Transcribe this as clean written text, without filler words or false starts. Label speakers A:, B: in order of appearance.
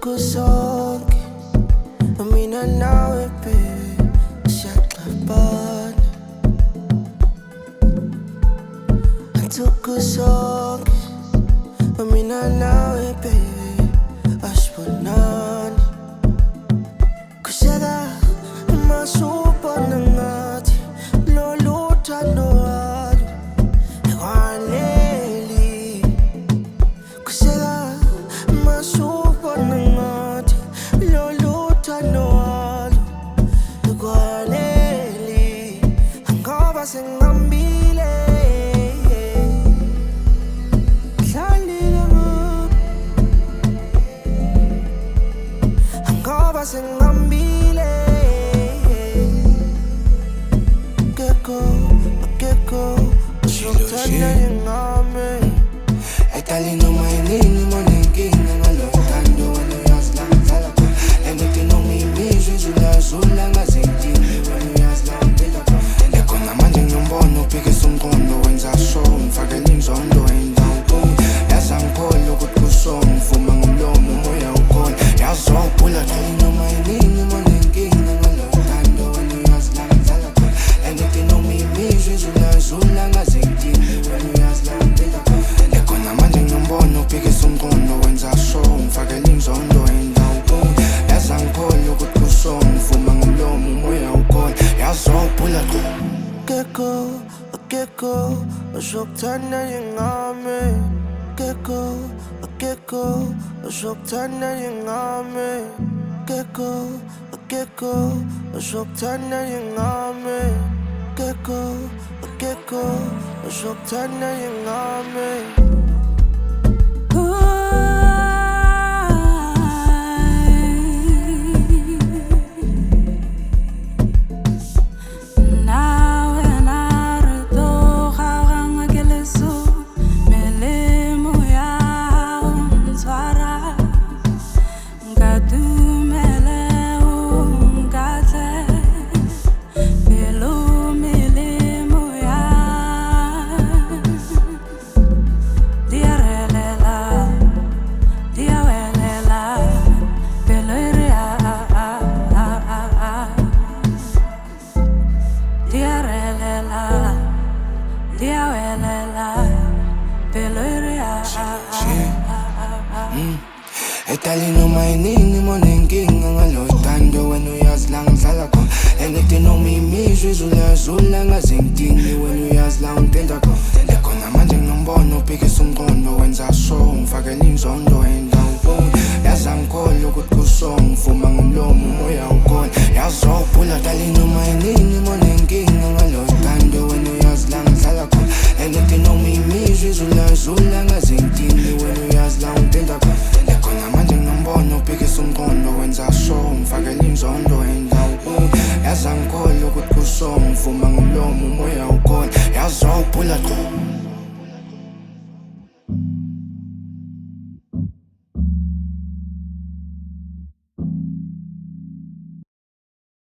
A: Antuku sonke mina nawe baby siyaxabana. Antuku sonke mina nawe baby asibonani. Kushaka masubona ngathi lolu thando walo ekwaneli. Kushaka masubona ngathi lolu thando walo ekwaneli. Ngoba sengihambile sengihambile. Keko usukuthanda ingame. Ayidali noma yinini monenkinga ngalo thando wena uyazi la ngihlala khona. Engithi noma imizwa izulazula ngazingidini wena uyazi la ngiphila khona. Ekhona manje ngiyombono uphikisa umqondo wenza so ngifakela inzondo endawo yazi angikholwa ukuthi kusona ngivuma ngomlomo umoya ukhona yazi zophula noma yinini monenkinga ngalo thando wena uyazi la ngihlala khona. Engithi noma imizwa izulazula ngazingidini wena uyazi la ngiphila khona. Ekhona manje ngiyombono uphikisa umqondo wenza so ngifakela inzondo endawo yazi angikholwa ukuthi kusona ngivuma ngomlomo umoya ukhona yazi zophula Keko usukuthanda ingame. Keko usukuthanda ingame. Keko usukuthanda ingame. Keko usukuthanda ingame. Ayidali noma yinini monenkinga ngalo thando wena uyazi la ngihlala khona. Engithi noma imizwa izulazula ngazingidini wena uyazi la ngitenda khona. Ekhona manje ngiyombono uphikisa umqondo wenza so ngifakela inzondo endawo yazi angikholwa ukuthi kusona ngivuma ngomlomo umoya ukhona yazi zophula. Ayidali noma yinini monenkinga ngalo thando wena uyazi la ngihlala khona. Engithi noma imizwa izulazula ngazingidini wena uyazi la ngitenda khona. Ekhona manje ngiyombono uphikisa umqondo wenza so ngifakela inzondo endawo yazi angikholwa ukuthi kusona ngivuma